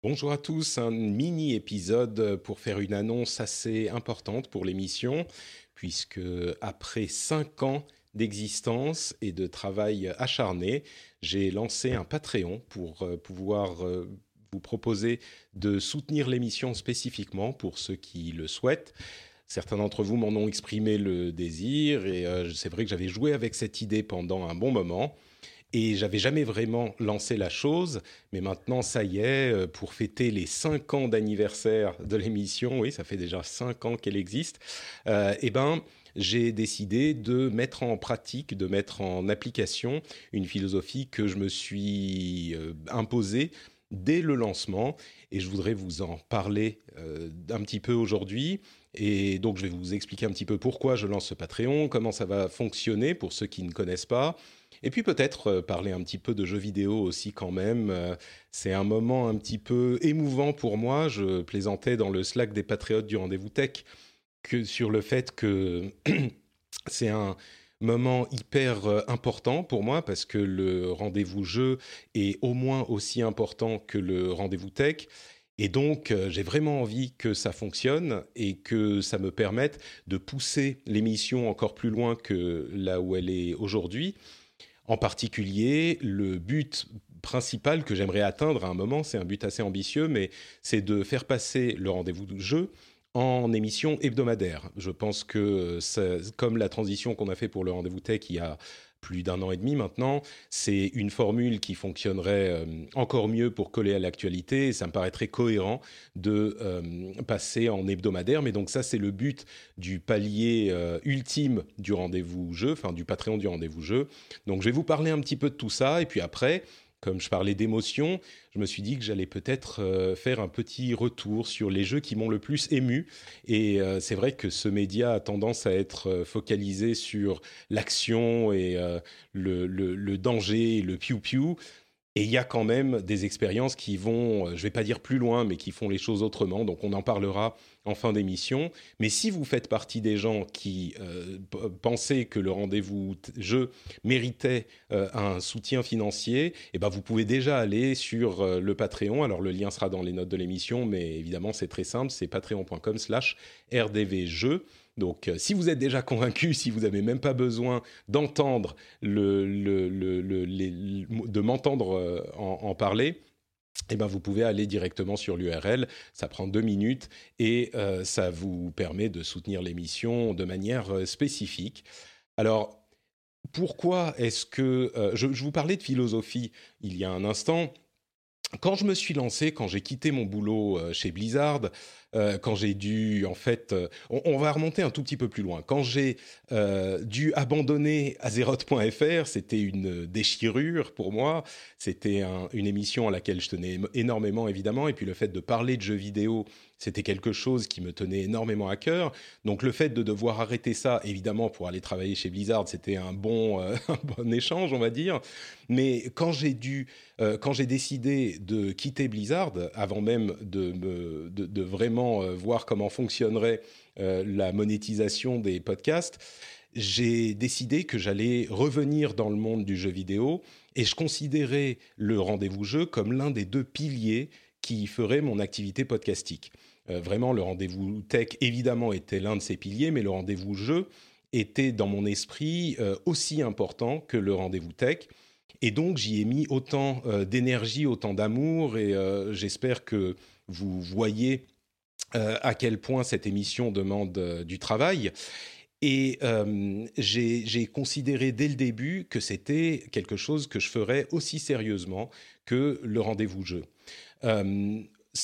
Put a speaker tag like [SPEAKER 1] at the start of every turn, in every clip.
[SPEAKER 1] Bonjour à tous, un mini-épisode pour faire une annonce assez importante pour l'émission, puisque après 5 ans d'existence et de travail acharné, j'ai lancé un Patreon pour pouvoir vous proposer de soutenir l'émission spécifiquement pour ceux qui le souhaitent. Certains d'entre vous m'en ont exprimé le désir et c'est vrai que j'avais joué avec cette idée pendant un bon moment. Et j'avais jamais vraiment lancé la chose, mais maintenant, ça y est, pour fêter les 5 ans d'anniversaire de l'émission, oui, ça fait déjà 5 ans qu'elle existe, eh ben, j'ai décidé de mettre en pratique, de mettre en application une philosophie que je me suis imposée dès le lancement, et je voudrais vous en parler un petit peu aujourd'hui. Et donc, je vais vous expliquer un petit peu pourquoi je lance ce Patreon, comment ça va fonctionner pour ceux qui ne connaissent pas. Et puis peut-être parler un petit peu de jeux vidéo aussi quand même. C'est un moment un petit peu émouvant pour moi. Je plaisantais dans le Slack des Patriotes du Rendez-vous Tech sur le fait que c'est un moment hyper important pour moi parce que le rendez-vous jeu est au moins aussi important que le rendez-vous tech. Et donc, j'ai vraiment envie que ça fonctionne et que ça me permette de pousser l'émission encore plus loin que là où elle est aujourd'hui. En particulier, le but principal que j'aimerais atteindre à un moment, c'est un but assez ambitieux, mais c'est de faire passer le rendez-vous de jeu en émission hebdomadaire. Je pense que, comme la transition qu'on a fait pour le rendez-vous tech il y a plus d'un an et demi maintenant, c'est une formule qui fonctionnerait encore mieux pour coller à l'actualité. Et ça me paraîtrait cohérent de passer en hebdomadaire. Mais donc ça, c'est le but du palier ultime du rendez-vous jeu, enfin du Patreon du rendez-vous jeu. Donc je vais vous parler un petit peu de tout ça. Et puis après, comme je parlais d'émotion, je me suis dit que j'allais peut-être faire un petit retour sur les jeux qui m'ont le plus ému. Et c'est vrai que ce média a tendance à être focalisé sur l'action et le danger, le piou-piou. Et il y a quand même des expériences qui vont, je ne vais pas dire plus loin, mais qui font les choses autrement. Donc on en parlera en fin d'émission. Mais si vous faites partie des gens qui pensaient que le rendez-vous jeu méritait un soutien financier, eh ben vous pouvez déjà aller sur le Patreon. Alors le lien sera dans les notes de l'émission, mais évidemment c'est très simple, c'est patreon.com/rdvjeux. Donc, si vous êtes déjà convaincu, si vous n'avez même pas besoin d'entendre de m'entendre en parler, eh ben vous pouvez aller directement sur l'URL. Ça prend 2 minutes et ça vous permet de soutenir l'émission de manière spécifique. Alors, pourquoi est-ce que je vous parlais de philosophie il y a un instant? Quand je me suis lancé, quand j'ai quitté mon boulot chez Blizzard, quand j'ai dû, en fait, on va remonter un tout petit peu plus loin. Quand j'ai dû abandonner Azeroth.fr, c'était une déchirure pour moi. C'était une émission à laquelle je tenais énormément, évidemment. Et puis le fait de parler de jeux vidéo, c'était quelque chose qui me tenait énormément à cœur. Donc le fait de devoir arrêter ça, évidemment, pour aller travailler chez Blizzard, c'était un bon, un bon échange, on va dire. Mais quand j'ai décidé de quitter Blizzard, avant même de vraiment voir comment fonctionnerait la monétisation des podcasts, j'ai décidé que j'allais revenir dans le monde du jeu vidéo et je considérais le rendez-vous jeu comme l'un des deux piliers qui ferait mon activité podcastique. Vraiment, le rendez-vous tech, évidemment, était l'un de ces piliers, mais le rendez-vous jeu était dans mon esprit aussi important que le rendez-vous tech. Et donc, j'y ai mis autant d'énergie, autant d'amour, et j'espère que vous voyez à quel point cette émission demande du travail. Et j'ai considéré dès le début que c'était quelque chose que je ferais aussi sérieusement que le rendez-vous jeu. Euh,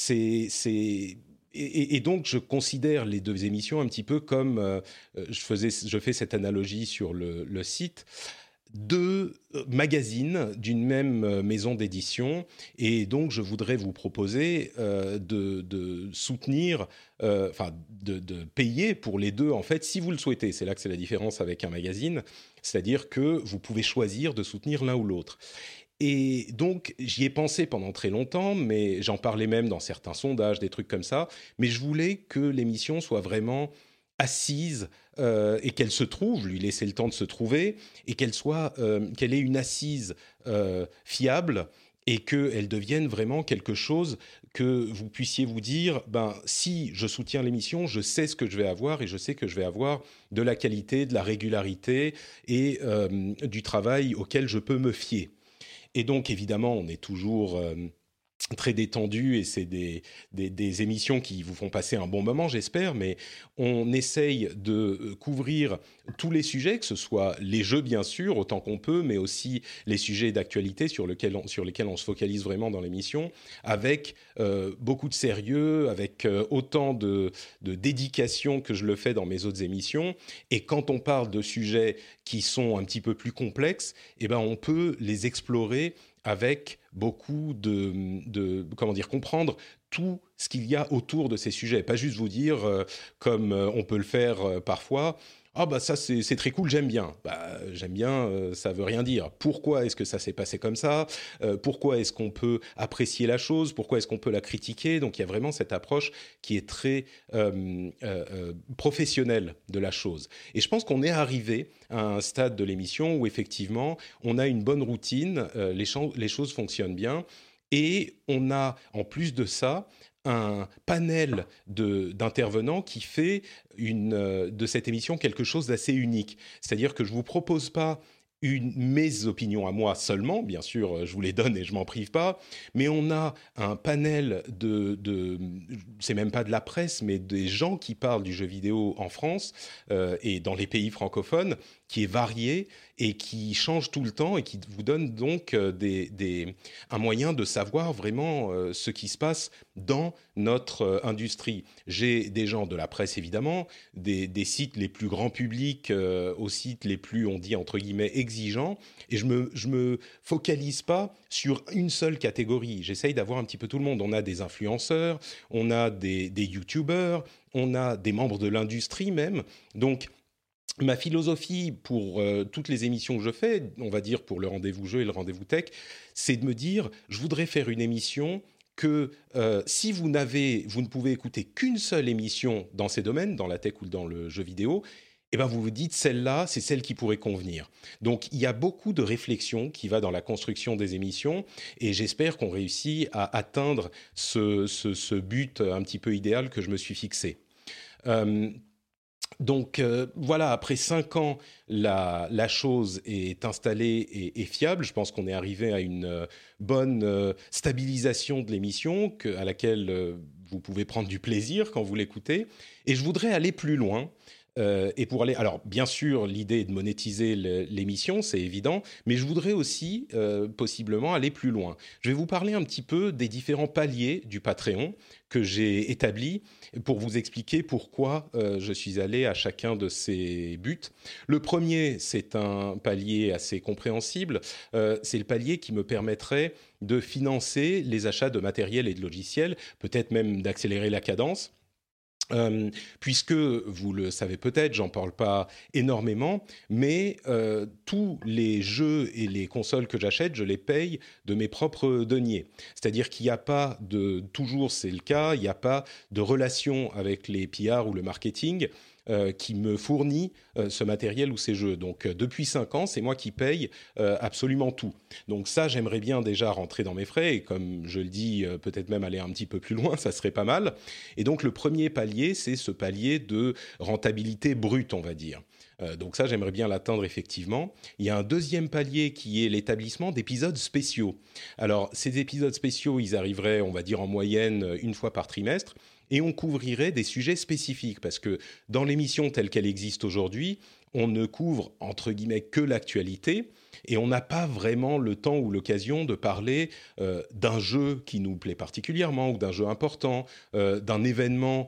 [SPEAKER 1] et donc, je considère les deux émissions un petit peu comme je fais cette analogie sur le site, deux magazines d'une même maison d'édition, et donc je voudrais vous proposer de soutenir, enfin de payer pour les deux en fait, si vous le souhaitez. C'est là que c'est la différence avec un magazine, c'est-à-dire que vous pouvez choisir de soutenir l'un ou l'autre. Et donc, j'y ai pensé pendant très longtemps, mais j'en parlais même dans certains sondages, des trucs comme ça. Mais je voulais que l'émission soit vraiment assise et qu'elle se trouve, lui laisser le temps de se trouver, et qu'elle ait une assise fiable et qu'elles deviennent vraiment quelque chose que vous puissiez vous dire, ben, si je soutiens l'émission, je sais ce que je vais avoir et je sais que je vais avoir de la qualité, de la régularité et du travail auquel je peux me fier. Et donc, évidemment, on est toujours très détendu et c'est des émissions qui vous font passer un bon moment, j'espère, mais on essaye de couvrir tous les sujets, que ce soit les jeux, bien sûr, autant qu'on peut, mais aussi les sujets d'actualité sur lesquels on se focalise vraiment dans l'émission, avec beaucoup de sérieux, avec autant de dédication que je le fais dans mes autres émissions. Et quand on parle de sujets qui sont un petit peu plus complexes, eh ben, on peut les explorer avec beaucoup comment dire, comprendre tout ce qu'il y a autour de ces sujets. Pas juste vous dire, comme on peut le faire parfois, ah bah ça c'est très cool, j'aime bien. Bah j'aime bien, ça veut rien dire. Pourquoi est-ce que ça s'est passé comme ça? Pourquoi est-ce qu'on peut apprécier la chose? Pourquoi est-ce qu'on peut la critiquer? Donc il y a vraiment cette approche qui est très professionnelle de la chose. Et je pense qu'on est arrivé à un stade de l'émission où effectivement on a une bonne routine, les choses fonctionnent bien. Et on a, en plus de ça, un panel d'intervenants qui fait de cette émission quelque chose d'assez unique. C'est-à-dire que je ne vous propose pas mes opinions à moi seulement, bien sûr, je vous les donne et je m'en prive pas, mais on a un panel c'est même pas de la presse, mais des gens qui parlent du jeu vidéo en France et dans les pays francophones, qui est varié et qui change tout le temps et qui vous donne donc un moyen de savoir vraiment ce qui se passe dans notre industrie. J'ai des gens de la presse évidemment, des sites les plus grand public aux sites les plus, on dit entre guillemets, exigeants, et je me focalise pas sur une seule catégorie. J'essaye d'avoir un petit peu tout le monde. On a des influenceurs, on a des youtubeurs, on a des membres de l'industrie même. Donc ma philosophie pour toutes les émissions que je fais, on va dire pour le rendez-vous jeu et le rendez-vous tech, c'est de me dire, je voudrais faire une émission que si vous ne pouvez écouter qu'une seule émission dans ces domaines, dans la tech ou dans le jeu vidéo, eh ben vous vous dites, celle-là, c'est celle qui pourrait convenir. Donc, il y a beaucoup de réflexion qui va dans la construction des émissions et j'espère qu'on réussit à atteindre ce but un petit peu idéal que je me suis fixé. Donc voilà, après 5 ans, la chose est installée et fiable. Je pense qu'on est arrivé à une bonne stabilisation de l'émission à laquelle vous pouvez prendre du plaisir quand vous l'écoutez. Et je voudrais aller plus loin. Et pour aller, alors bien sûr, l'idée est de monétiser l'émission, c'est évident, mais je voudrais aussi possiblement aller plus loin. Je vais vous parler un petit peu des différents paliers du Patreon que j'ai établi pour vous expliquer pourquoi je suis allé à chacun de ces buts. Le premier, c'est un palier assez compréhensible. C'est le palier qui me permettrait de financer les achats de matériel et de logiciels, peut-être même d'accélérer la cadence. Puisque, vous le savez peut-être, j'en parle pas énormément, mais tous les jeux et les consoles que j'achète, je les paye de mes propres deniers. C'est-à-dire qu'il n'y a pas toujours c'est le cas, il n'y a pas de relation avec les PR ou le marketing qui me fournit ce matériel ou ces jeux. Donc depuis 5 ans, c'est moi qui paye absolument tout. Donc ça, j'aimerais bien déjà rentrer dans mes frais, et comme je le dis, peut-être même aller un petit peu plus loin, ça serait pas mal. Et donc le premier palier, c'est ce palier de rentabilité brute, on va dire. Donc ça, j'aimerais bien l'atteindre effectivement. Il y a un deuxième palier qui est l'établissement d'épisodes spéciaux. Alors ces épisodes spéciaux, ils arriveraient, on va dire en moyenne, une fois par trimestre. Et on couvrirait des sujets spécifiques, parce que dans l'émission telle qu'elle existe aujourd'hui, on ne couvre, entre guillemets, que l'actualité, et on n'a pas vraiment le temps ou l'occasion de parler d'un jeu qui nous plaît particulièrement, ou d'un jeu important, d'un événement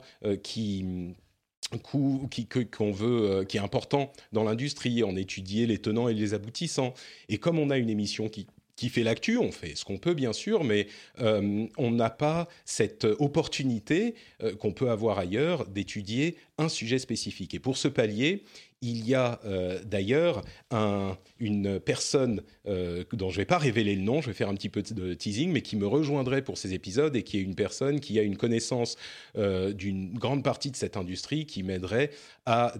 [SPEAKER 1] qu'on veut, qui est important dans l'industrie, en étudier les tenants et les aboutissants. Et comme on a une émission qui fait l'actu, on fait ce qu'on peut bien sûr, mais on n'a pas cette opportunité qu'on peut avoir ailleurs d'étudier un sujet spécifique. Et pour ce palier, il y a d'ailleurs une personne dont je ne vais pas révéler le nom, je vais faire un petit peu de teasing, mais qui me rejoindrait pour ces épisodes et qui est une personne qui a une connaissance d'une grande partie de cette industrie qui m'aiderait à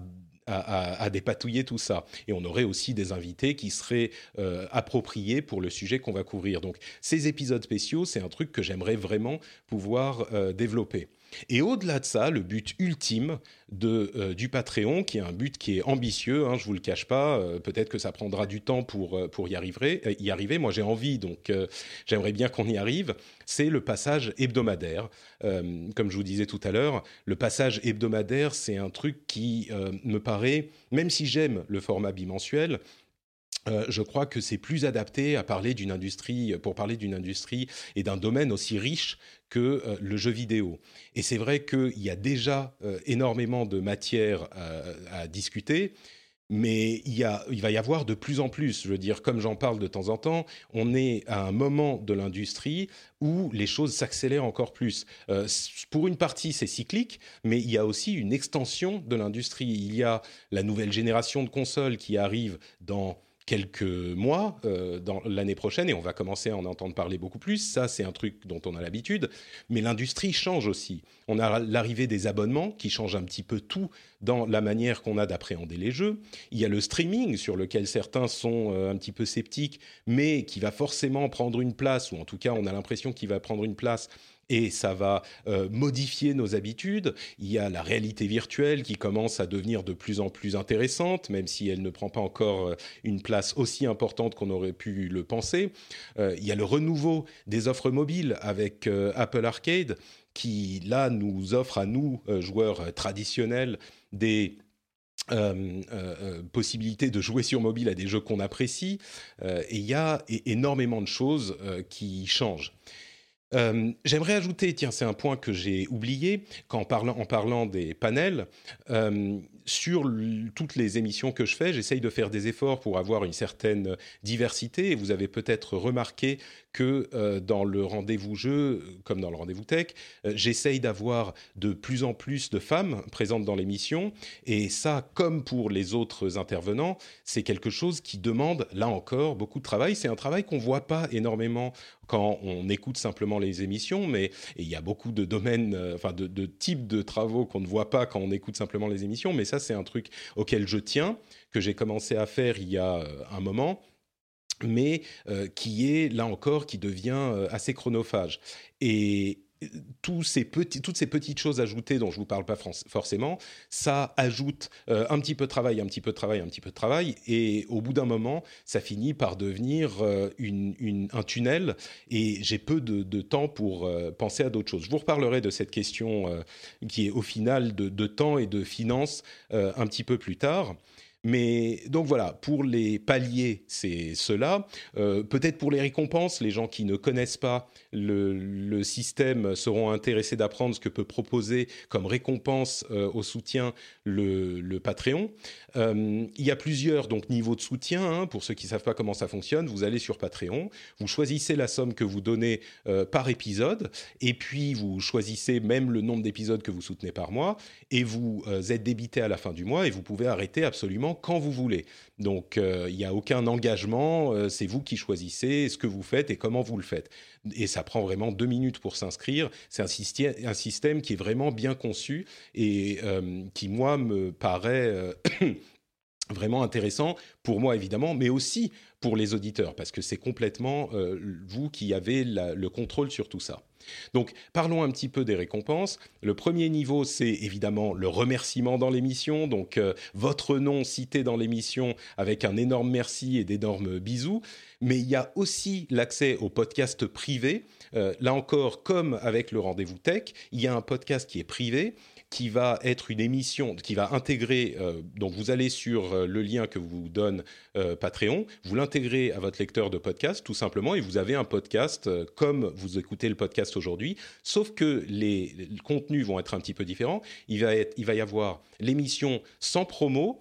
[SPEAKER 1] à dépatouiller tout ça. Et on aurait aussi des invités qui seraient appropriés pour le sujet qu'on va couvrir. Donc ces épisodes spéciaux, c'est un truc que j'aimerais vraiment pouvoir développer. Et au-delà de ça, le but ultime du Patreon, qui est un but qui est ambitieux, hein, je ne vous le cache pas, peut-être que ça prendra du temps pour y arriver. Moi, j'ai envie, donc j'aimerais bien qu'on y arrive. C'est le passage hebdomadaire. Comme je vous disais tout à l'heure, le passage hebdomadaire, c'est un truc qui me paraît, même si j'aime le format bimensuel, je crois que c'est plus adapté à parler d'une industrie, pour parler d'une industrie et d'un domaine aussi riche que le jeu vidéo. Et c'est vrai qu'il y a déjà énormément de matière à discuter, mais il va y avoir de plus en plus. Je veux dire, comme j'en parle de temps en temps, on est à un moment de l'industrie où les choses s'accélèrent encore plus. Pour une partie, c'est cyclique, mais il y a aussi une extension de l'industrie. Il y a la nouvelle génération de consoles qui arrive dans quelques mois dans l'année prochaine, et on va commencer à en entendre parler beaucoup plus. Ça, c'est un truc dont on a l'habitude, mais l'industrie change aussi. On a l'arrivée des abonnements qui changent un petit peu tout dans la manière qu'on a d'appréhender les jeux. Il y a le streaming sur lequel certains sont un petit peu sceptiques, mais qui va forcément prendre une place, ou en tout cas on a l'impression qu'il va prendre une place, et ça va modifier nos habitudes. Il y a la réalité virtuelle qui commence à devenir de plus en plus intéressante, même si elle ne prend pas encore une place aussi importante qu'on aurait pu le penser. Il y a le renouveau des offres mobiles avec Apple Arcade, qui là nous offre à nous, joueurs traditionnels, des possibilités de jouer sur mobile à des jeux qu'on apprécie. Et il y a énormément de choses qui changent. J'aimerais ajouter, tiens, c'est un point que j'ai oublié, en parlant des panels, sur toutes les émissions que je fais, j'essaye de faire des efforts pour avoir une certaine diversité, et vous avez peut-être remarqué que dans le rendez-vous jeu, comme dans le rendez-vous tech, j'essaye d'avoir de plus en plus de femmes présentes dans l'émission, et ça, comme pour les autres intervenants, c'est quelque chose qui demande, là encore, beaucoup de travail. C'est un travail qu'on ne voit pas énormément quand on écoute simplement les émissions, mais il y a beaucoup de domaines, de types de travaux qu'on ne voit pas quand on écoute simplement les émissions, mais ça, c'est un truc auquel je tiens, que j'ai commencé à faire il y a un moment, mais qui est, là encore, qui devient assez chronophage. Et toutes ces petites choses ajoutées dont je ne vous parle pas forcément, ça ajoute un petit peu de travail, un petit peu de travail, un petit peu de travail, et au bout d'un moment, ça finit par devenir un tunnel, et j'ai peu de temps pour penser à d'autres choses. Je vous reparlerai de cette question qui est au final de temps et de finances un petit peu plus tard. Mais donc voilà, pour les paliers, c'est cela. Peut-être pour les récompenses, les gens qui ne connaissent pas le système seront intéressés d'apprendre ce que peut proposer comme récompense au soutien le Patreon. Il y a plusieurs donc, niveaux de soutien. Hein, pour ceux qui ne savent pas comment ça fonctionne, vous allez sur Patreon, vous choisissez la somme que vous donnez par épisode, et puis vous choisissez même le nombre d'épisodes que vous soutenez par mois, et vous êtes débité à la fin du mois, et vous pouvez arrêter absolument quand vous voulez. Donc, il n'y a aucun engagement, c'est vous qui choisissez ce que vous faites et comment vous le faites. Et ça prend vraiment 2 minutes pour s'inscrire. C'est un système qui est vraiment bien conçu et qui, moi, me paraît vraiment intéressant pour moi, évidemment, mais aussi pour les auditeurs, parce que c'est complètement vous qui avez le contrôle sur tout ça. Donc, parlons un petit peu des récompenses. Le premier niveau, c'est évidemment le remerciement dans l'émission. Donc, votre nom cité dans l'émission avec un énorme merci et d'énormes bisous. Mais il y a aussi l'accès au podcast privé. Là encore, comme avec le rendez-vous tech, il y a un podcast qui est privé, qui va être une émission, qui va intégrer, donc vous allez sur le lien que vous donne Patreon, vous l'intégrez à votre lecteur de podcast tout simplement, et vous avez un podcast comme vous écoutez le podcast aujourd'hui, sauf que les contenus vont être un petit peu différents. Il va y avoir l'émission sans promo,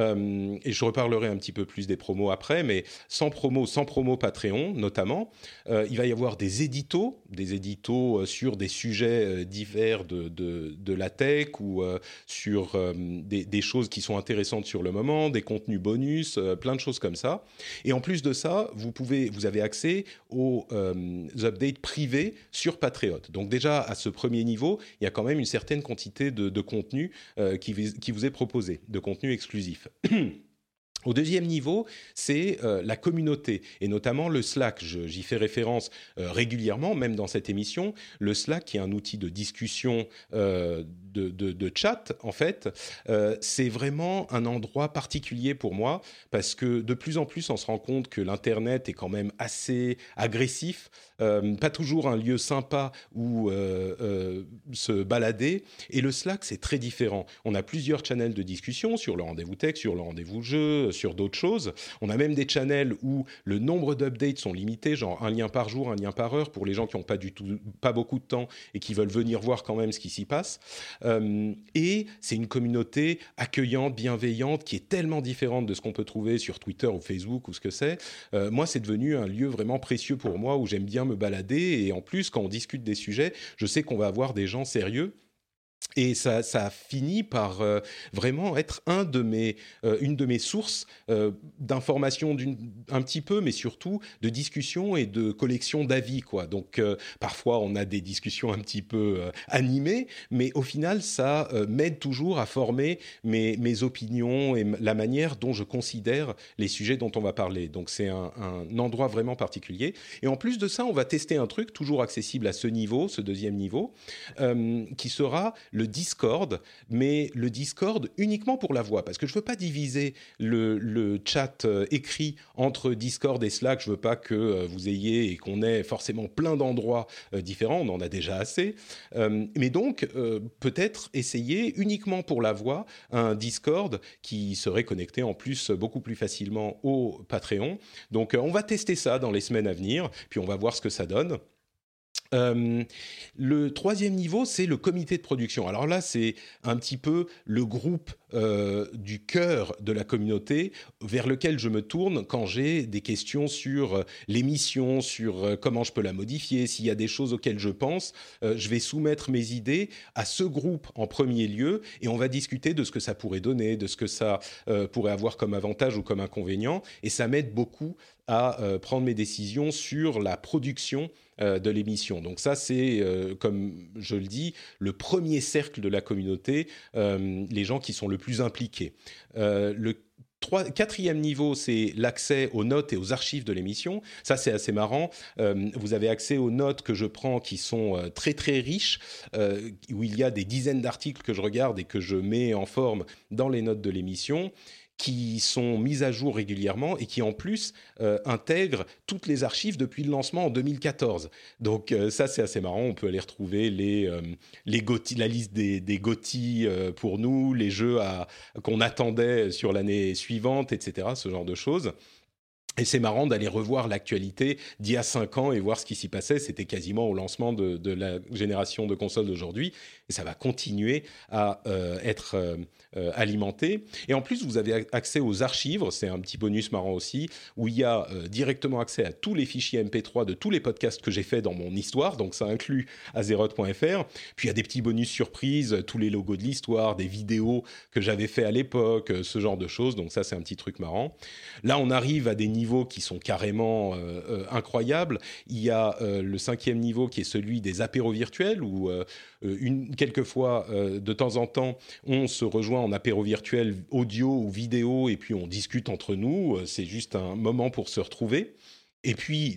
[SPEAKER 1] et je reparlerai un petit peu plus des promos après, mais sans promo Patreon notamment. Il va y avoir des éditos des éditos sur des sujets divers de la tech ou sur des choses qui sont intéressantes sur le moment, des contenus bonus, plein de choses comme ça. Et en plus de ça, vous avez accès aux updates privés sur Patreon. Donc déjà, à ce premier niveau, il y a quand même une certaine quantité de contenu qui vous est proposé, de contenu exclusif. Au deuxième niveau, c'est la communauté, et notamment le Slack. J'y fais référence régulièrement, même dans cette émission. Le Slack, qui est un outil de discussion, de chat, en fait, c'est vraiment un endroit particulier pour moi, parce que de plus en plus, on se rend compte que l'Internet est quand même assez agressif, pas toujours un lieu sympa où se balader. Et le Slack, c'est très différent. On a plusieurs channels de discussion sur le rendez-vous tech, sur le rendez-vous jeu, sur d'autres choses. On a même des channels où le nombre d'updates sont limités, genre un lien par jour, un lien par heure, pour les gens qui n'ont pas beaucoup de temps et qui veulent venir voir quand même ce qui s'y passe. Et c'est une communauté accueillante, bienveillante, qui est tellement différente de ce qu'on peut trouver sur Twitter ou Facebook ou ce que c'est. Moi, c'est devenu un lieu vraiment précieux pour moi où j'aime bien me balader. Et en plus, quand on discute des sujets, je sais qu'on va avoir des gens sérieux. Et ça finit par vraiment être une de mes sources d'informations un petit peu, mais surtout de discussions et de collection d'avis, quoi. Donc parfois on a des discussions un petit peu animées, mais au final ça m'aide toujours à former mes opinions et la manière dont je considère les sujets dont on va parler. Donc c'est un endroit vraiment particulier. Et en plus de ça, on va tester un truc toujours accessible à ce niveau, ce deuxième niveau, qui sera le Discord, mais le Discord uniquement pour la voix, parce que je ne veux pas diviser le chat écrit entre Discord et Slack. Je ne veux pas que vous ayez et qu'on ait forcément plein d'endroits différents, on en a déjà assez. Mais donc, peut-être essayer uniquement pour la voix un Discord qui serait connecté en plus beaucoup plus facilement au Patreon. Donc, on va tester ça dans les semaines à venir, puis on va voir ce que ça donne. Le troisième niveau, c'est le comité de production. Alors là, c'est un petit peu le groupe du cœur de la communauté vers lequel je me tourne quand j'ai des questions sur l'émission, sur comment je peux la modifier, s'il y a des choses auxquelles je pense. Je vais soumettre mes idées à ce groupe en premier lieu et on va discuter de ce que ça pourrait donner, de ce que ça pourrait avoir comme avantage ou comme inconvénient. Et ça m'aide beaucoup à prendre mes décisions sur la production de l'émission. Donc ça, c'est, comme je le dis, le premier cercle de la communauté, les gens qui sont le plus impliqués. Quatrième niveau, c'est l'accès aux notes et aux archives de l'émission. Ça, c'est assez marrant. Vous avez accès aux notes que je prends qui sont très, très riches, où il y a des dizaines d'articles que je regarde et que je mets en forme dans les notes de l'émission, qui sont mises à jour régulièrement et qui en plus intègrent toutes les archives depuis le lancement en 2014. Donc ça c'est assez marrant, on peut aller retrouver les GOTY, la liste des GOTY pour nous, les jeux qu'on attendait sur l'année suivante, etc., ce genre de choses. Et c'est marrant d'aller revoir l'actualité d'il y a 5 ans et voir ce qui s'y passait. C'était quasiment au lancement de la génération de consoles d'aujourd'hui. Et ça va continuer à être alimenté. Et en plus, vous avez accès aux archives. C'est un petit bonus marrant aussi, où il y a directement accès à tous les fichiers MP3 de tous les podcasts que j'ai fait dans mon histoire. Donc ça inclut azeroth.fr. Puis il y a des petits bonus surprises, tous les logos de l'histoire, des vidéos que j'avais fait à l'époque, ce genre de choses. Donc ça, c'est un petit truc marrant. Là, on arrive à des niveaux qui sont carrément incroyables. Il y a le 5e niveau qui est celui des apéros virtuels où quelquefois, de temps en temps, on se rejoint en apéro virtuel audio ou vidéo et puis on discute entre nous. C'est juste un moment pour se retrouver. Et puis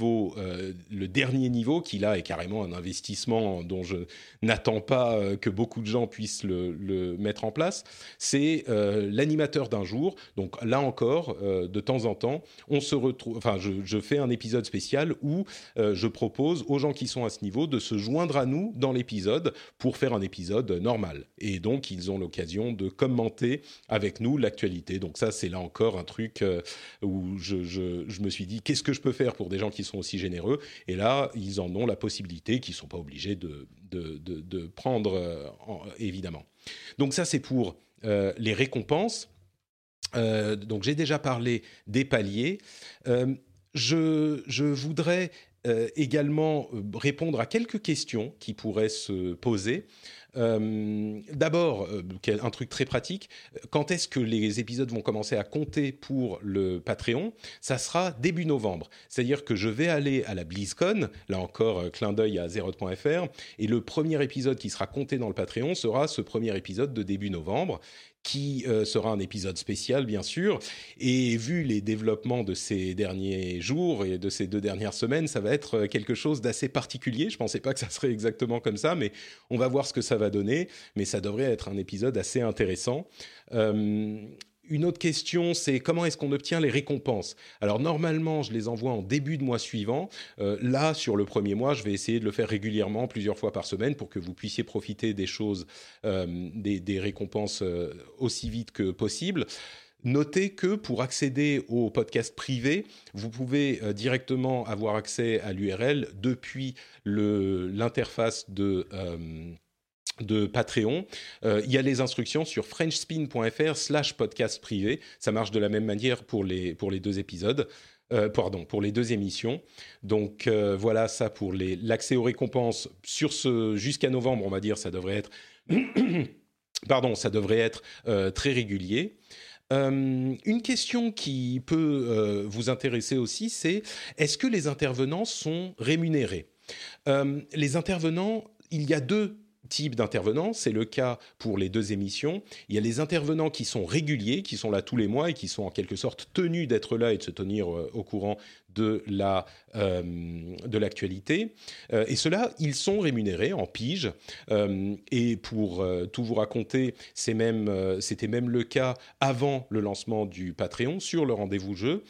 [SPEAKER 1] le dernier niveau, qui là est carrément un investissement dont je n'attends pas que beaucoup de gens puissent le mettre en place, c'est l'animateur d'un jour. Donc là encore, de temps en temps, on se retrouve. Enfin, je fais un épisode spécial où je propose aux gens qui sont à ce niveau de se joindre à nous dans l'épisode pour faire un épisode normal. Et donc ils ont l'occasion de commenter avec nous l'actualité. Donc ça, c'est là encore un truc où je me suis dit qu'est-ce que je peux faire pour des gens qui sont aussi généreux, et là ils en ont la possibilité, qu'ils ne sont pas obligés de prendre évidemment. Donc ça c'est pour les récompenses. Donc j'ai déjà parlé des paliers. Je voudrais également répondre à quelques questions qui pourraient se poser. D'abord, un truc très pratique, quand est-ce que les épisodes vont commencer à compter pour le Patreon? Ça sera début novembre. C'est-à-dire que je vais aller à la BlizzCon, là encore, clin d'œil à Zeroth.fr, et le premier épisode qui sera compté dans le Patreon sera ce premier épisode de début novembre, qui sera un épisode spécial, bien sûr. Et vu les développements de ces derniers jours et de ces 2 dernières semaines, ça va être quelque chose d'assez particulier. Je ne pensais pas que ça serait exactement comme ça, mais on va voir ce que ça va donner. Mais ça devrait être un épisode assez intéressant. Une autre question, c'est comment est-ce qu'on obtient les récompenses? Alors normalement, je les envoie en début de mois suivant. Là, sur le premier mois, je vais essayer de le faire régulièrement, plusieurs fois par semaine, pour que vous puissiez profiter des choses, des récompenses aussi vite que possible. Notez que pour accéder au podcast privé, vous pouvez directement avoir accès à l'URL depuis l'interface de Patreon. Il y a les instructions sur frenchspin.fr/podcast privé. Ça marche de la même manière pour les 2 épisodes. Pour les 2 émissions. Donc voilà ça pour l'accès aux récompenses jusqu'à novembre, on va dire, ça devrait être très régulier. Une question qui peut vous intéresser aussi, c'est est-ce que les intervenants sont rémunérés? Les intervenants, il y a 2 types d'intervenants, c'est le cas pour les 2 émissions. Il y a les intervenants qui sont réguliers, qui sont là tous les mois et qui sont en quelque sorte tenus d'être là et de se tenir au courant de l'actualité. Et ceux-là, ils sont rémunérés en pige. Et pour tout vous raconter, c'était même le cas avant le lancement du Patreon sur le rendez-vous jeu.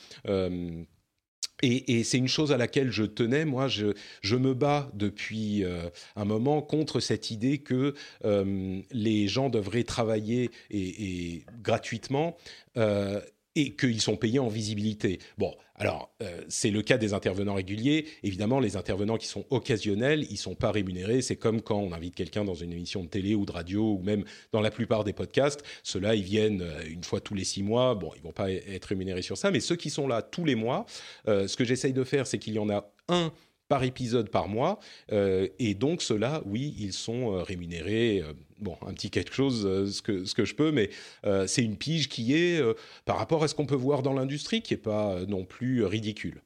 [SPEAKER 1] Et c'est une chose à laquelle je tenais. Moi, je me bats depuis un moment contre cette idée que les gens devraient travailler et gratuitement et qu'ils sont payés en visibilité. Bon, alors, c'est le cas des intervenants réguliers. Évidemment, les intervenants qui sont occasionnels, ils ne sont pas rémunérés. C'est comme quand on invite quelqu'un dans une émission de télé ou de radio, ou même dans la plupart des podcasts. Ceux-là, ils viennent une fois tous les 6 mois. Bon, ils ne vont pas être rémunérés sur ça. Mais ceux qui sont là tous les mois, ce que j'essaye de faire, c'est qu'il y en a un par épisode par mois. Et donc, ceux-là, oui, ils sont rémunérés. Bon, un petit quelque chose, ce que je peux, mais c'est une pige qui est, par rapport à ce qu'on peut voir dans l'industrie, qui n'est pas non plus ridicule.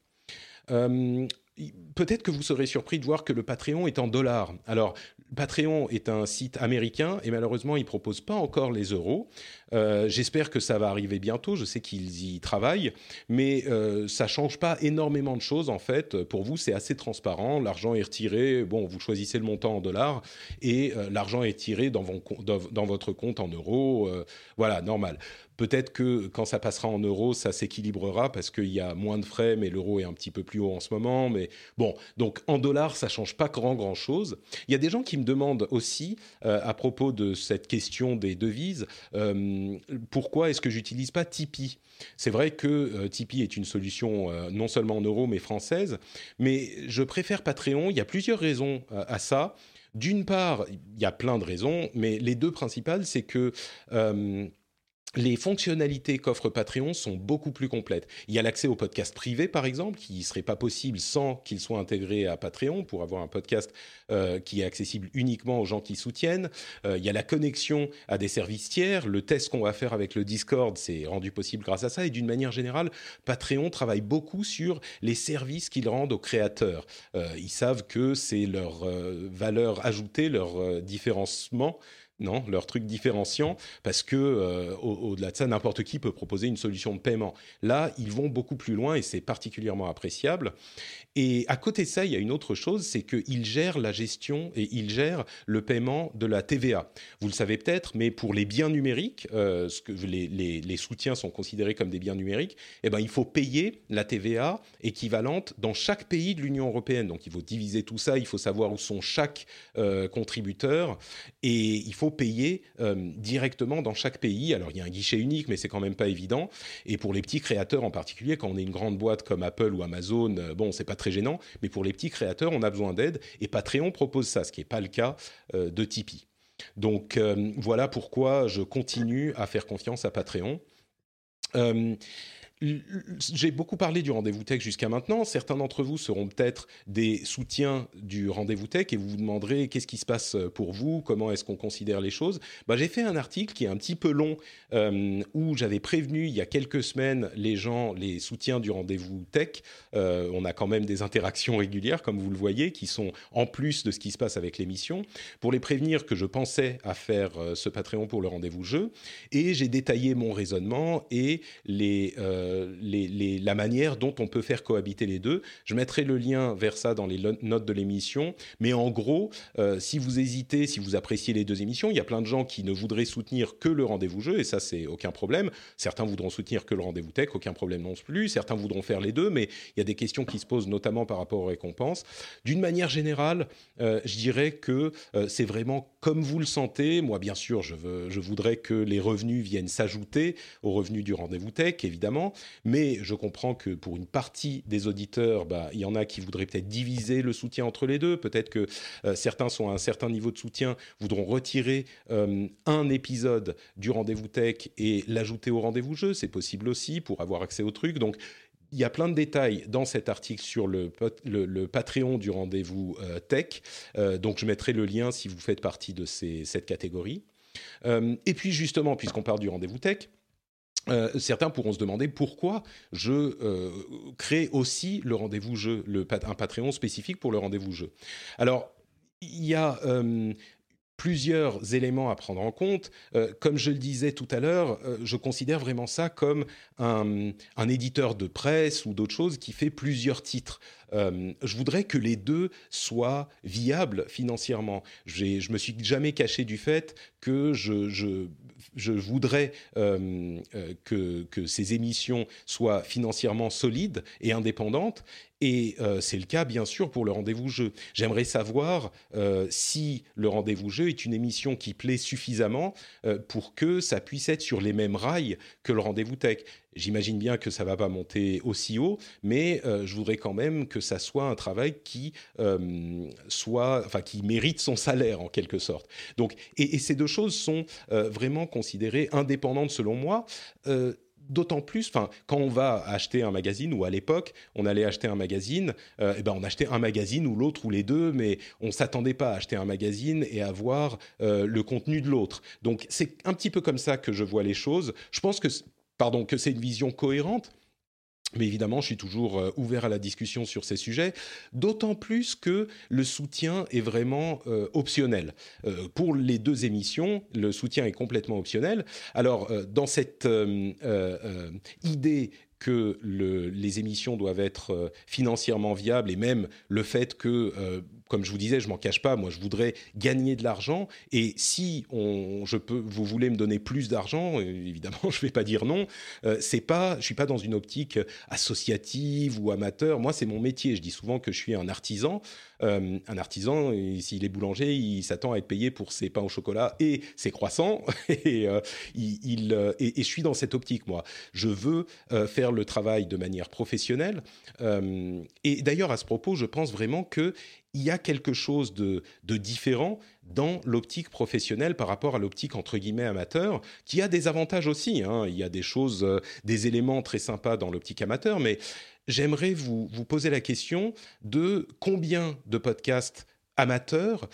[SPEAKER 1] Peut-être que vous serez surpris de voir que le Patreon est en dollars. Alors, Patreon est un site américain et malheureusement, il ne propose pas encore les euros. J'espère que ça va arriver bientôt. Je sais qu'ils y travaillent, mais ça ne change pas énormément de choses en fait. Pour vous, c'est assez transparent. L'argent est retiré. Bon, vous choisissez le montant en dollars et l'argent est tiré dans votre compte en euros. Voilà, normal. Peut-être que quand ça passera en euros, ça s'équilibrera parce qu'il y a moins de frais, mais l'euro est un petit peu plus haut en ce moment. Mais bon, donc en dollars, ça change pas grand-chose. Il y a des gens qui me demandent aussi, à propos de cette question des devises, pourquoi est-ce que j'utilise pas Tipeee? C'est vrai que Tipeee est une solution non seulement en euros, mais française. Mais je préfère Patreon. Il y a plusieurs raisons à ça. D'une part, il y a plein de raisons, mais les 2 principales, c'est que les fonctionnalités qu'offre Patreon sont beaucoup plus complètes. Il y a l'accès au podcast privé, par exemple, qui ne serait pas possible sans qu'il soit intégré à Patreon pour avoir un podcast qui est accessible uniquement aux gens qui soutiennent. Il y a la connexion à des services tiers. Le test qu'on va faire avec le Discord, c'est rendu possible grâce à ça. Et d'une manière générale, Patreon travaille beaucoup sur les services qu'ils rendent aux créateurs. Ils savent que c'est leur valeur ajoutée, leur différenciement. Non, leur truc différenciant, parce que au-delà de ça, n'importe qui peut proposer une solution de paiement. Là, ils vont beaucoup plus loin et c'est particulièrement appréciable. Et à côté de ça, il y a une autre chose, c'est qu'ils gèrent la gestion et ils gèrent le paiement de la TVA. Vous le savez peut-être, mais pour les biens numériques, ce que les soutiens sont considérés comme des biens numériques, eh ben, il faut payer la TVA équivalente dans chaque pays de l'Union européenne. Donc, il faut diviser tout ça, il faut savoir où sont chaque contributeur et il faut payer directement dans chaque pays. Alors, il y a un guichet unique, mais c'est quand même pas évident. Et pour les petits créateurs en particulier, quand on est une grande boîte comme Apple ou Amazon, bon, c'est pas très gênant, mais pour les petits créateurs, on a besoin d'aide et Patreon propose ça, ce qui n'est pas le cas de Tipeee. Donc voilà pourquoi je continue à faire confiance à Patreon. j'ai beaucoup parlé du rendez-vous tech jusqu'à maintenant. Certains d'entre vous seront peut-être des soutiens du rendez-vous tech et vous vous demanderez qu'est-ce qui se passe pour vous, comment est-ce qu'on considère les choses. J'ai fait un article qui est un petit peu long où j'avais prévenu il y a quelques semaines les gens, les soutiens du rendez-vous tech. On a quand même des interactions régulières, comme vous le voyez, qui sont en plus de ce qui se passe avec l'émission, pour les prévenir que je pensais à faire ce Patreon pour le rendez-vous jeu. Et j'ai détaillé mon raisonnement et la manière dont on peut faire cohabiter les deux. Je mettrai le lien vers ça dans les notes de l'émission. Mais en gros, si vous hésitez, si vous appréciez les deux émissions, il y a plein de gens qui ne voudraient soutenir que le rendez-vous jeu, et ça, c'est aucun problème. Certains voudront soutenir que le rendez-vous tech, aucun problème non plus. Certains voudront faire les deux, mais il y a des questions qui se posent, notamment par rapport aux récompenses. D'une manière générale, je dirais que c'est vraiment comme vous le sentez. Moi, bien sûr, je voudrais que les revenus viennent s'ajouter aux revenus du rendez-vous tech, évidemment, mais je comprends que pour une partie des auditeurs, il y en a qui voudraient peut-être diviser le soutien entre les deux. Peut-être que certains sont à un certain niveau de soutien, voudront retirer un épisode du rendez-vous tech et l'ajouter au rendez-vous jeu. C'est possible aussi pour avoir accès au truc. Donc, il y a plein de détails dans cet article sur le Patreon du rendez-vous tech. Donc, je mettrai le lien si vous faites partie de cette catégorie. Et puis, justement, puisqu'on parle du rendez-vous tech, certains pourront se demander pourquoi je crée aussi le rendez-vous jeu, un Patreon spécifique pour le rendez-vous jeu. Alors, il y a plusieurs éléments à prendre en compte. Comme je le disais tout à l'heure, je considère vraiment ça comme un éditeur de presse ou d'autres choses qui fait plusieurs titres. Je voudrais que les deux soient viables financièrement. Je me suis jamais caché du fait que je voudrais que ces émissions soient financièrement solides et indépendantes. Et c'est le cas, bien sûr, pour le rendez-vous jeu. J'aimerais savoir si le rendez-vous jeu est une émission qui plaît suffisamment pour que ça puisse être sur les mêmes rails que le rendez-vous tech. J'imagine bien que ça ne va pas monter aussi haut, mais je voudrais quand même que ça soit un travail qui mérite son salaire, en quelque sorte. Donc, et ces deux choses sont vraiment considérées indépendantes, selon moi. D'autant plus, quand on va acheter un magazine, ou à l'époque, on allait acheter un magazine, on achetait un magazine ou l'autre ou les deux, mais on ne s'attendait pas à acheter un magazine et à voir le contenu de l'autre. Donc, c'est un petit peu comme ça que je vois les choses. Je pense que c'est une vision cohérente. Mais évidemment, je suis toujours ouvert à la discussion sur ces sujets, d'autant plus que le soutien est vraiment optionnel. Pour les deux émissions, le soutien est complètement optionnel. Alors, dans cette idée que les émissions doivent être financièrement viables, et même le fait que, comme je vous disais, je m'en cache pas, moi je voudrais gagner de l'argent, et si vous voulez me donner plus d'argent, évidemment je vais pas dire non. Je suis pas dans une optique associative ou amateur. Moi c'est mon métier. Je dis souvent que je suis un artisan. Un artisan, s'il est boulanger, il s'attend à être payé pour ses pains au chocolat et ses croissants. Et je suis dans cette optique, moi. Je veux faire le travail de manière professionnelle. Et d'ailleurs, à ce propos, je pense vraiment qu'il y a quelque chose de différent dans l'optique professionnelle par rapport à l'optique entre guillemets amateur, qui a des avantages aussi, hein. Il y a des choses, des éléments très sympas dans l'optique amateur, mais j'aimerais vous poser la question de combien de podcasts amateurs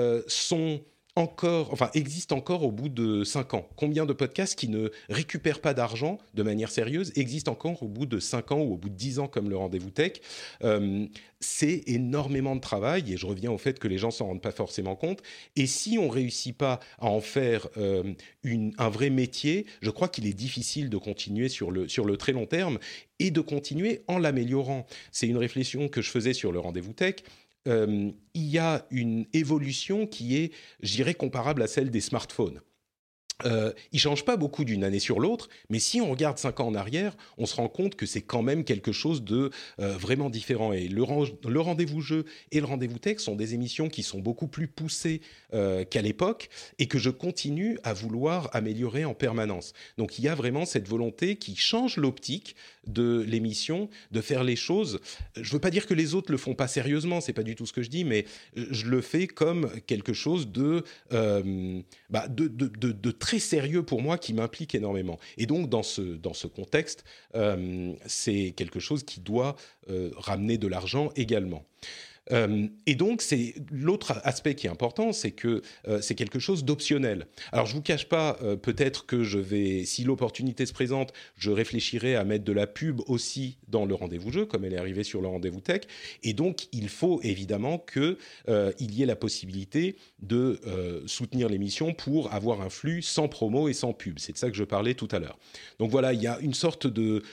[SPEAKER 1] existent encore au bout de 5 ans. Combien de podcasts qui ne récupèrent pas d'argent de manière sérieuse existent encore au bout de 5 ans ou au bout de 10 ans comme le Rendez-vous Tech. C'est énormément de travail, et je reviens au fait que les gens s'en rendent pas forcément compte. Et si on réussit pas à en faire un vrai métier, je crois qu'il est difficile de continuer sur le très long terme et de continuer en l'améliorant. C'est une réflexion que je faisais sur le Rendez-vous Tech. Il y a une évolution qui est, je dirais, comparable à celle des smartphones. Ils ne changent pas beaucoup d'une année sur l'autre, mais si on regarde 5 ans en arrière, on se rend compte que c'est quand même quelque chose de vraiment différent. Et le rendez-vous jeu et le rendez-vous tech sont des émissions qui sont beaucoup plus poussées qu'à l'époque, et que je continue à vouloir améliorer en permanence. Donc il y a vraiment cette volonté qui change l'optique de l'émission, de faire les choses. Je ne veux pas dire que les autres le font pas sérieusement, c'est pas du tout ce que je dis, mais je le fais comme quelque chose de très sérieux pour moi, qui m'implique énormément. Et donc, dans ce contexte, c'est quelque chose qui doit ramener de l'argent également. Et donc, c'est l'autre aspect qui est important, c'est que c'est quelque chose d'optionnel. Alors, je vous cache pas, peut-être que si l'opportunité se présente, je réfléchirai à mettre de la pub aussi dans le rendez-vous jeu, comme elle est arrivée sur le rendez-vous tech. Et donc, il faut évidemment que il y ait la possibilité de soutenir l'émission pour avoir un flux sans promo et sans pub. C'est de ça que je parlais tout à l'heure. Donc voilà, il y a une sorte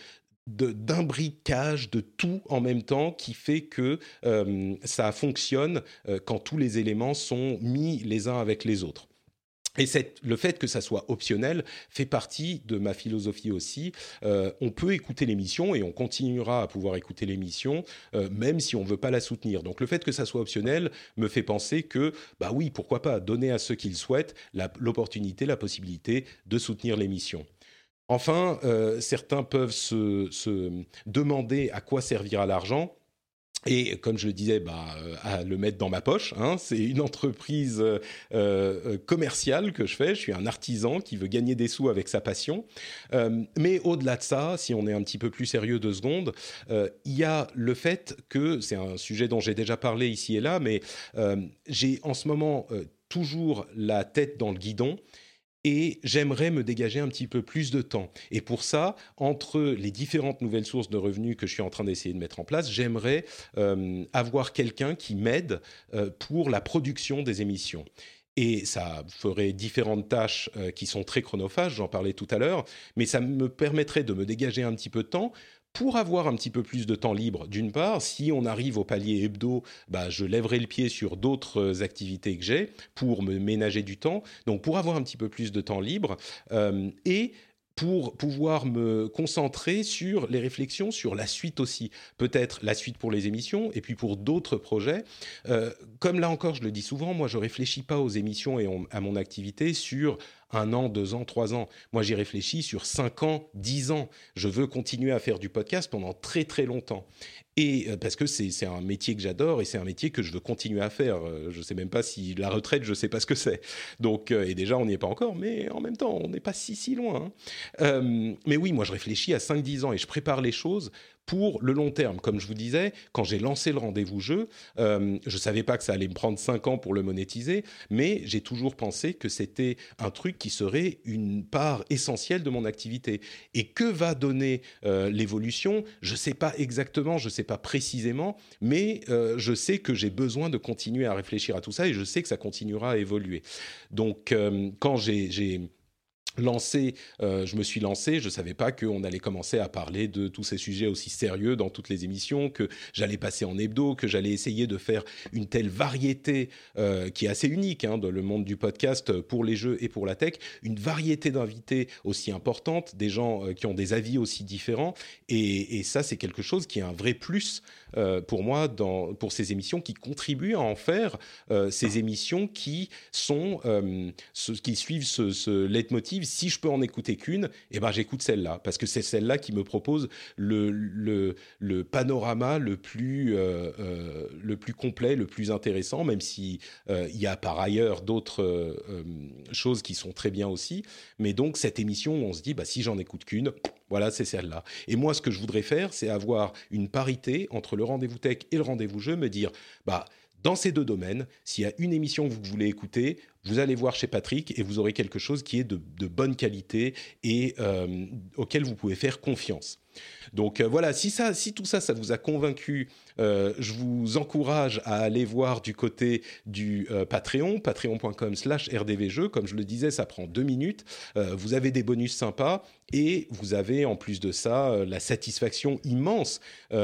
[SPEAKER 1] d'imbriquage de tout en même temps qui fait que ça fonctionne quand tous les éléments sont mis les uns avec les autres. Et le fait que ça soit optionnel fait partie de ma philosophie aussi. On peut écouter l'émission et on continuera à pouvoir écouter l'émission même si on ne veut pas la soutenir. Donc le fait que ça soit optionnel me fait penser que, bah oui, pourquoi pas donner à ceux qui le souhaitent l'opportunité, la possibilité de soutenir l'émission. Enfin, certains peuvent se demander à quoi servira l'argent. Et comme je le disais, à le mettre dans ma poche. Hein, c'est une entreprise commerciale que je fais. Je suis un artisan qui veut gagner des sous avec sa passion. Mais au-delà de ça, si on est un petit peu plus sérieux 2 secondes, il y a le fait que, c'est un sujet dont j'ai déjà parlé ici et là, mais j'ai en ce moment toujours la tête dans le guidon. Et j'aimerais me dégager un petit peu plus de temps. Et pour ça, entre les différentes nouvelles sources de revenus que je suis en train d'essayer de mettre en place, j'aimerais avoir quelqu'un qui m'aide pour la production des émissions. Et ça ferait différentes tâches qui sont très chronophages, j'en parlais tout à l'heure, mais ça me permettrait de me dégager un petit peu de temps pour avoir un petit peu plus de temps libre. D'une part, si on arrive au palier hebdo, je lèverai le pied sur d'autres activités que j'ai pour me ménager du temps. Donc, pour avoir un petit peu plus de temps libre et pour pouvoir me concentrer sur les réflexions, sur la suite aussi. Peut-être la suite pour les émissions et puis pour d'autres projets. Comme là encore, je le dis souvent, moi, je ne réfléchis pas aux émissions et à mon activité sur 1 an, 2 ans, 3 ans. Moi, j'y réfléchis sur 5 ans, 10 ans. Je veux continuer à faire du podcast pendant très, très longtemps. Et parce que c'est un métier que j'adore et c'est un métier que je veux continuer à faire. Je ne sais même pas si la retraite, je ne sais pas ce que c'est. Donc, et déjà, on n'y est pas encore, mais en même temps, on n'est pas si loin. Hein. Mais oui, moi, je réfléchis à 5-10 ans et je prépare les choses pour le long terme. Comme je vous disais, quand j'ai lancé le rendez-vous jeu, je ne savais pas que ça allait me prendre 5 ans pour le monétiser, mais j'ai toujours pensé que c'était un truc qui serait une part essentielle de mon activité. Et que va donner l'évolution ? Je ne sais pas exactement, je ne sais pas précisément, mais je sais que j'ai besoin de continuer à réfléchir à tout ça et je sais que ça continuera à évoluer. Donc, quand j'ai je me suis lancé, je ne savais pas qu'on allait commencer à parler de tous ces sujets aussi sérieux dans toutes les émissions, que j'allais passer en hebdo, que j'allais essayer de faire une telle variété qui est assez unique dans le monde du podcast pour les jeux et pour la tech, une variété d'invités aussi importante, des gens qui ont des avis aussi différents, et ça c'est quelque chose qui est un vrai plus pour moi pour ces émissions, qui contribuent à en faire ces émissions qui sont qui suivent ce leitmotiv. Si je peux en écouter qu'une, j'écoute celle-là, parce que c'est celle-là qui me propose le panorama le plus complet, le plus intéressant, même si il y a par ailleurs d'autres choses qui sont très bien aussi. Mais donc cette émission où on se dit, si j'en écoute qu'une, voilà, c'est celle-là. Et moi, ce que je voudrais faire, c'est avoir une parité entre le rendez-vous tech et le rendez-vous jeu, me dire, dans ces 2 domaines, s'il y a une émission que vous voulez écouter, vous allez voir chez Patrick et vous aurez quelque chose qui est de bonne qualité et auquel vous pouvez faire confiance. Donc voilà, si tout ça vous a convaincu, je vous encourage à aller voir du côté du Patreon, patreon.com/rdvjeux. Comme je le disais, ça prend 2 minutes. Vous avez des bonus sympas et vous avez en plus de ça la satisfaction immense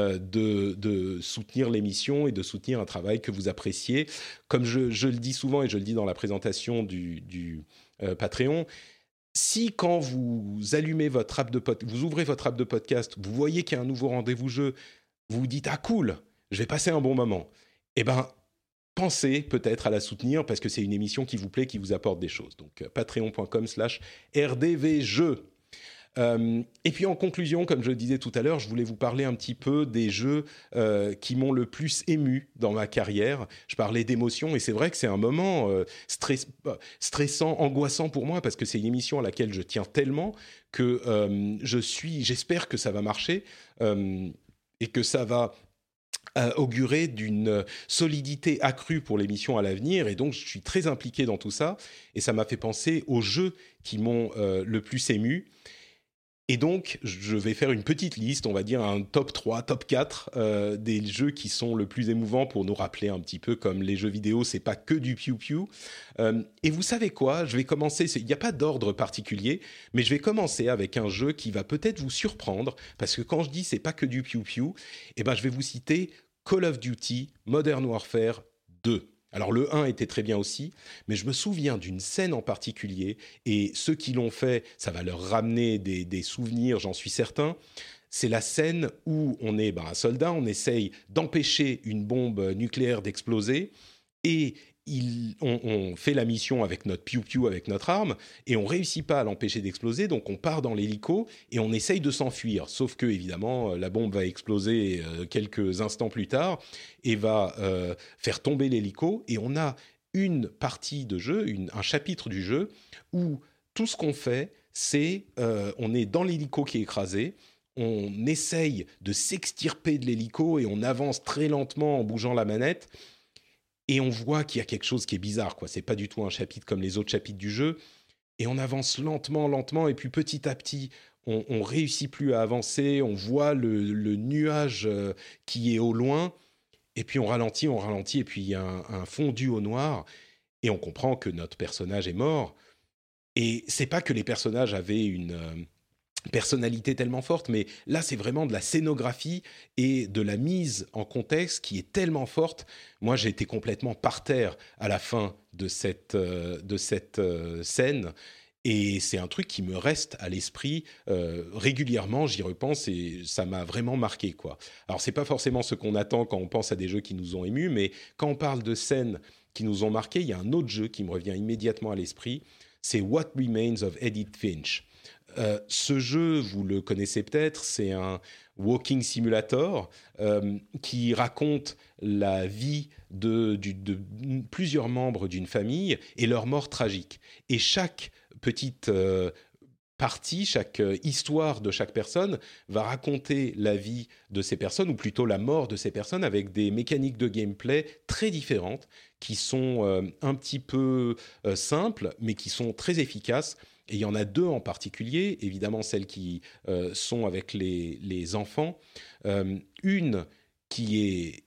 [SPEAKER 1] de soutenir l'émission et de soutenir un travail que vous appréciez. Comme je le dis souvent et je le dis dans la présentation du Patreon, si quand vous allumez votre app vous ouvrez votre app de podcast, vous voyez qu'il y a un nouveau rendez-vous jeu, vous vous dites « Ah cool, je vais passer un bon moment », pensez peut-être à la soutenir parce que c'est une émission qui vous plaît, qui vous apporte des choses. Donc patreon.com/rdvjeux. Et puis en conclusion, comme je le disais tout à l'heure, je voulais vous parler un petit peu des jeux qui m'ont le plus ému dans ma carrière. Je parlais d'émotions et c'est vrai que c'est un moment stressant, angoissant pour moi parce que c'est une émission à laquelle je tiens tellement que j'espère que ça va marcher et que ça va augurer d'une solidité accrue pour l'émission à l'avenir et donc je suis très impliqué dans tout ça et ça m'a fait penser aux jeux qui m'ont le plus ému. Et donc, je vais faire une petite liste, on va dire un top 3, top 4 des jeux qui sont le plus émouvants pour nous rappeler un petit peu comme les jeux vidéo, c'est pas que du piou-piou. Et vous savez quoi? Je vais commencer, il n'y a pas d'ordre particulier, mais je vais commencer avec un jeu qui va peut-être vous surprendre, parce que quand je dis c'est pas que du piou-piou, eh ben je vais vous citer Call of Duty Modern Warfare 2. Alors le 1 était très bien aussi, mais je me souviens d'une scène en particulier, et ceux qui l'ont fait, ça va leur ramener des souvenirs, j'en suis certain. C'est la scène où on est un soldat, on essaye d'empêcher une bombe nucléaire d'exploser, et on fait la mission avec notre piou-piou, avec notre arme, et on réussit pas à l'empêcher d'exploser, donc on part dans l'hélico, et on essaye de s'enfuir. Sauf que, évidemment, la bombe va exploser quelques instants plus tard, et va faire tomber l'hélico, et on a une partie de jeu, un chapitre du jeu, où tout ce qu'on fait, c'est, on est dans l'hélico qui est écrasé, on essaye de s'extirper de l'hélico, et on avance très lentement en bougeant la manette, et on voit qu'il y a quelque chose qui est bizarre, quoi. C'est pas du tout un chapitre comme les autres chapitres du jeu. Et on avance lentement, lentement, et puis petit à petit, on réussit plus à avancer. On voit le nuage qui est au loin, et puis on ralentit, et puis il y a un fondu au noir, et on comprend que notre personnage est mort. Et c'est pas que les personnages avaient une personnalité tellement forte, mais là c'est vraiment de la scénographie et de la mise en contexte qui est tellement forte. Moi j'ai été complètement par terre à la fin de cette scène et c'est un truc qui me reste à l'esprit régulièrement, j'y repense et ça m'a vraiment marqué quoi. Alors c'est pas forcément ce qu'on attend quand on pense à des jeux qui nous ont émus, mais quand on parle de scènes qui nous ont marqué, il y a un autre jeu qui me revient immédiatement à l'esprit, c'est What Remains of Edith Finch. Ce jeu, vous le connaissez peut-être, c'est un walking simulator qui raconte la vie de plusieurs membres d'une famille et leur mort tragique. Et chaque petite partie, chaque histoire de chaque personne va raconter la vie de ces personnes, ou plutôt la mort de ces personnes, avec des mécaniques de gameplay très différentes, qui sont un petit peu simples, mais qui sont très efficaces. Et il y en a deux en particulier, évidemment celles qui sont avec les enfants. Une qui est...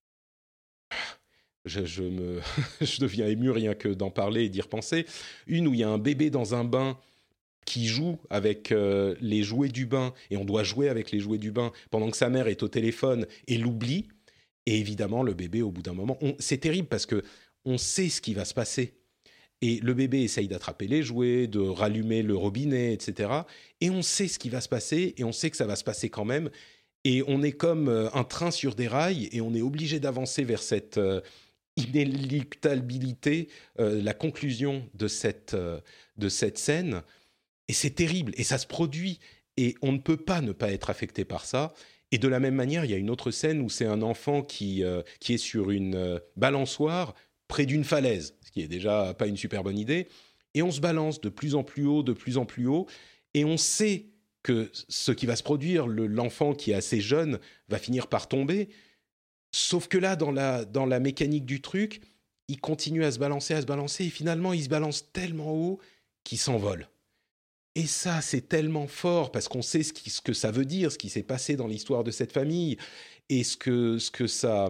[SPEAKER 1] je deviens ému rien que d'en parler et d'y repenser. Une où il y a un bébé dans un bain qui joue avec les jouets du bain, et on doit jouer avec les jouets du bain pendant que sa mère est au téléphone et l'oublie. Et évidemment, le bébé, au bout d'un moment... c'est terrible parce que on sait ce qui va se passer. Et le bébé essaye d'attraper les jouets, de rallumer le robinet, etc. Et on sait ce qui va se passer, et on sait que ça va se passer quand même. Et on est comme un train sur des rails, et on est obligé d'avancer vers cette inéluctabilité, la conclusion de cette scène. Et c'est terrible, et ça se produit, et on ne peut pas ne pas être affecté par ça. Et de la même manière, il y a une autre scène où c'est un enfant qui est sur une balançoire près d'une falaise, ce qui est déjà pas une super bonne idée, et on se balance de plus en plus haut, de plus en plus haut, et on sait que ce qui va se produire, l'enfant qui est assez jeune va finir par tomber, sauf que là, dans la mécanique du truc, il continue à se balancer, et finalement, il se balance tellement haut qu'il s'envole. Et ça, c'est tellement fort, parce qu'on sait ce que ça veut dire, ce qui s'est passé dans l'histoire de cette famille, et ce que ça...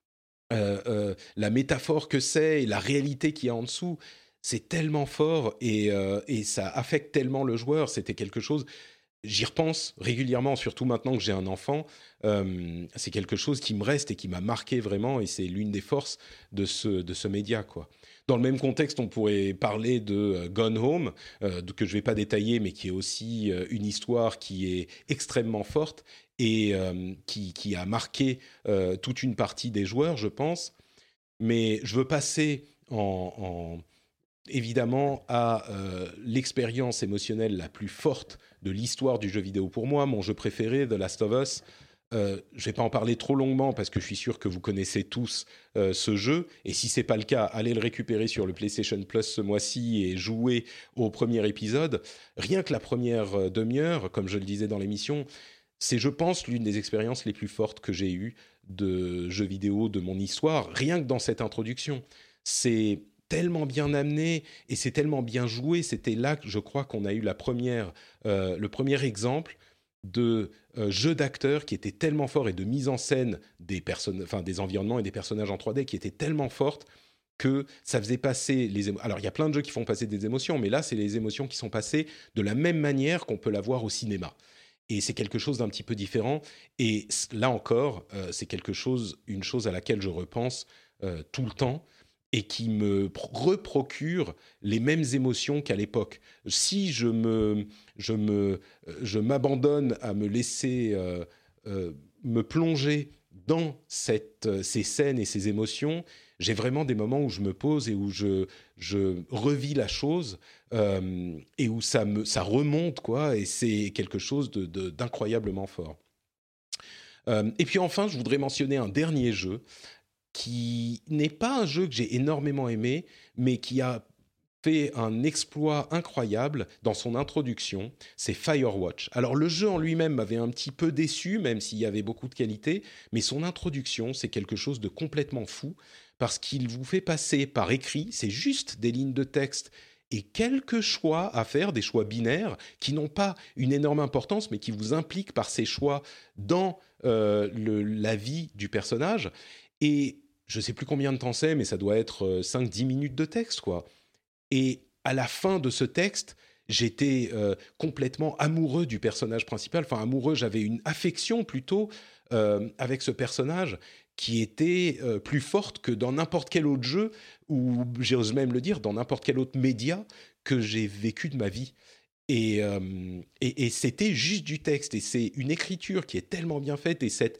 [SPEAKER 1] la métaphore que c'est et la réalité qu'il y a en dessous, c'est tellement fort et ça affecte tellement le joueur. C'était quelque chose, j'y repense régulièrement, surtout maintenant que j'ai un enfant. C'est quelque chose qui me reste et qui m'a marqué vraiment, et c'est l'une des forces de ce média, quoi. Dans le même contexte, on pourrait parler de Gone Home, que je ne vais pas détailler, mais qui est aussi une histoire qui est extrêmement forte et qui a marqué toute une partie des joueurs, je pense. Mais je veux passer évidemment à l'expérience émotionnelle la plus forte de l'histoire du jeu vidéo pour moi, mon jeu préféré, The Last of Us. Je ne vais pas en parler trop longuement parce que je suis sûr que vous connaissez tous ce jeu. Et si ce n'est pas le cas, allez le récupérer sur le PlayStation Plus ce mois-ci et jouer au premier épisode. Rien que la première demi-heure, comme je le disais dans l'émission, c'est, je pense, l'une des expériences les plus fortes que j'ai eues de jeux vidéo de mon histoire. Rien que dans cette introduction. C'est tellement bien amené et c'est tellement bien joué. C'était là, je crois, qu'on a eu le premier exemple de jeu d'acteurs qui était tellement fort et de mise en scène des personnes, enfin des environnements et des personnages en 3D qui étaient tellement fortes que ça faisait passer les émotions. Alors il y a plein de jeux qui font passer des émotions, mais là c'est les émotions qui sont passées de la même manière qu'on peut l'avoir au cinéma. Et c'est quelque chose d'un petit peu différent. Et là encore, c'est une chose à laquelle je repense tout le temps et qui me reprocure les mêmes émotions qu'à l'époque. Si je m'abandonne à me laisser me plonger dans ces scènes et ces émotions, j'ai vraiment des moments où je me pose et où je revis la chose et où ça remonte, quoi, et c'est quelque chose d'incroyablement fort. Et puis enfin, je voudrais mentionner un dernier jeu qui n'est pas un jeu que j'ai énormément aimé, mais qui a fait un exploit incroyable dans son introduction, c'est Firewatch. Alors le jeu en lui-même m'avait un petit peu déçu, même s'il y avait beaucoup de qualité, mais son introduction, c'est quelque chose de complètement fou, parce qu'il vous fait passer par écrit, c'est juste des lignes de texte et quelques choix à faire, des choix binaires, qui n'ont pas une énorme importance, mais qui vous impliquent par ces choix dans la vie du personnage. Et je ne sais plus combien de temps c'est, mais ça doit être 5-10 minutes de texte, quoi. Et à la fin de ce texte, j'étais complètement amoureux du personnage principal. Enfin, amoureux, j'avais une affection plutôt avec ce personnage qui était plus forte que dans n'importe quel autre jeu, ou j'ose même le dire, dans n'importe quel autre média que j'ai vécu de ma vie. Et c'était juste du texte. Et c'est une écriture qui est tellement bien faite et cette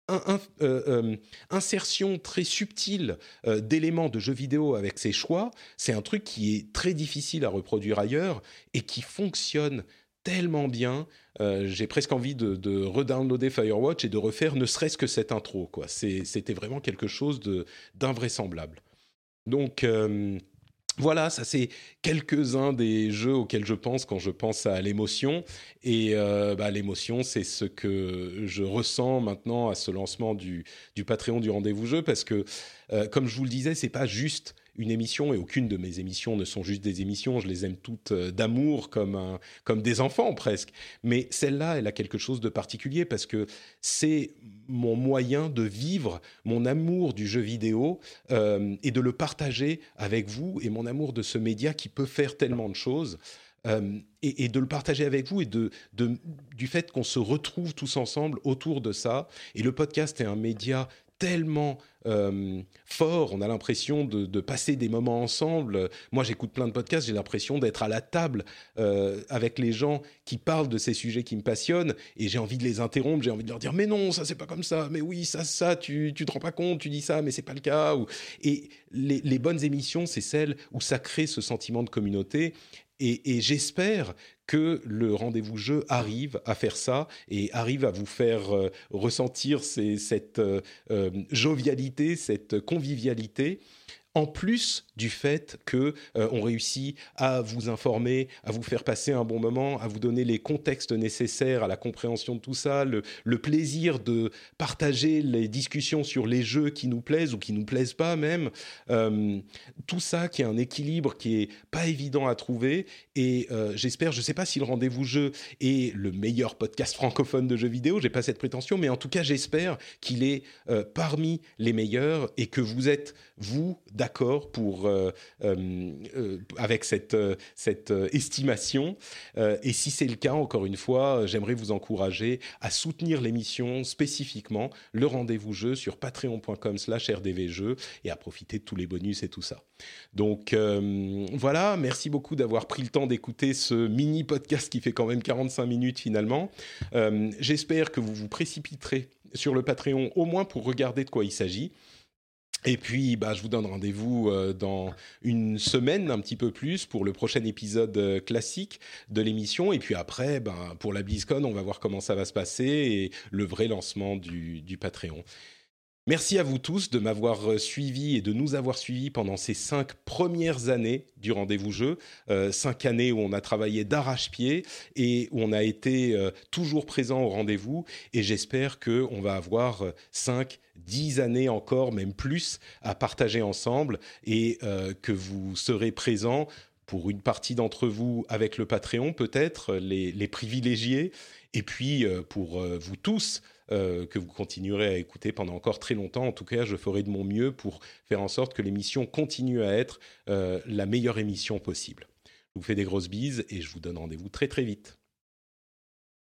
[SPEAKER 1] insertion très subtile d'éléments de jeux vidéo avec ses choix, c'est un truc qui est très difficile à reproduire ailleurs et qui fonctionne tellement bien. J'ai presque envie de redownloader Firewatch et de refaire ne serait-ce que cette intro, quoi. C'était vraiment quelque chose d'invraisemblable. Donc voilà, ça c'est quelques-uns des jeux auxquels je pense quand je pense à l'émotion. Et l'émotion, c'est ce que je ressens maintenant à ce lancement du Patreon du Rendez-vous Jeu, parce que, comme je vous le disais, c'est pas juste une émission, et aucune de mes émissions ne sont juste des émissions, je les aime toutes d'amour comme des enfants presque. Mais celle-là, elle a quelque chose de particulier parce que c'est mon moyen de vivre mon amour du jeu vidéo et de le partager avec vous, et mon amour de ce média qui peut faire tellement de choses. Et de le partager avec vous et du fait qu'on se retrouve tous ensemble autour de ça. Et le podcast est un média tellement fort, on a l'impression de passer des moments ensemble. Moi, j'écoute plein de podcasts, j'ai l'impression d'être à la table avec les gens qui parlent de ces sujets qui me passionnent, et j'ai envie de les interrompre, j'ai envie de leur dire « Mais non, ça, c'est pas comme ça. Mais oui, ça, tu te rends pas compte, tu dis ça, mais c'est pas le cas. » Et les bonnes émissions, c'est celles où ça crée ce sentiment de communauté. Et j'espère que le rendez-vous jeu arrive à faire ça et arrive à vous faire ressentir cette jovialité, cette convivialité, en plus du fait que on réussit à vous informer, à vous faire passer un bon moment, à vous donner les contextes nécessaires à la compréhension de tout ça, le plaisir de partager les discussions sur les jeux qui nous plaisent ou qui nous plaisent pas même, tout ça qui est un équilibre qui est pas évident à trouver. Et j'espère, je sais pas si le rendez-vous jeu est le meilleur podcast francophone de jeux vidéo, j'ai pas cette prétention, mais en tout cas j'espère qu'il est parmi les meilleurs et que vous êtes, vous, d'accord avec cette estimation. Et si c'est le cas, encore une fois, j'aimerais vous encourager à soutenir l'émission spécifiquement, le rendez-vous jeu sur patreon.com/rdvjeux, et à profiter de tous les bonus et tout ça. Donc voilà, merci beaucoup d'avoir pris le temps d'écouter ce mini podcast qui fait quand même 45 minutes finalement. J'espère que vous vous précipiterez sur le Patreon au moins pour regarder de quoi il s'agit. Et puis, bah, je vous donne rendez-vous dans une semaine, un petit peu plus, pour le prochain épisode classique de l'émission. Et puis après, ben, pour la BlizzCon, on va voir comment ça va se passer et le vrai lancement du Patreon. Merci à vous tous de m'avoir suivi et de nous avoir suivis pendant ces 5 premières années du Rendez-vous Jeu. 5 années où on a travaillé d'arrache-pied et où on a été toujours présent au rendez-vous. Et j'espère qu'on va avoir 5, 10 années encore, même plus, à partager ensemble et que vous serez présents pour une partie d'entre vous avec le Patreon, peut-être, les privilégiés, et puis pour vous tous que vous continuerez à écouter pendant encore très longtemps. En tout cas, je ferai de mon mieux pour faire en sorte que l'émission continue à être la meilleure émission possible. Je vous fais des grosses bises et je vous donne rendez-vous très très vite.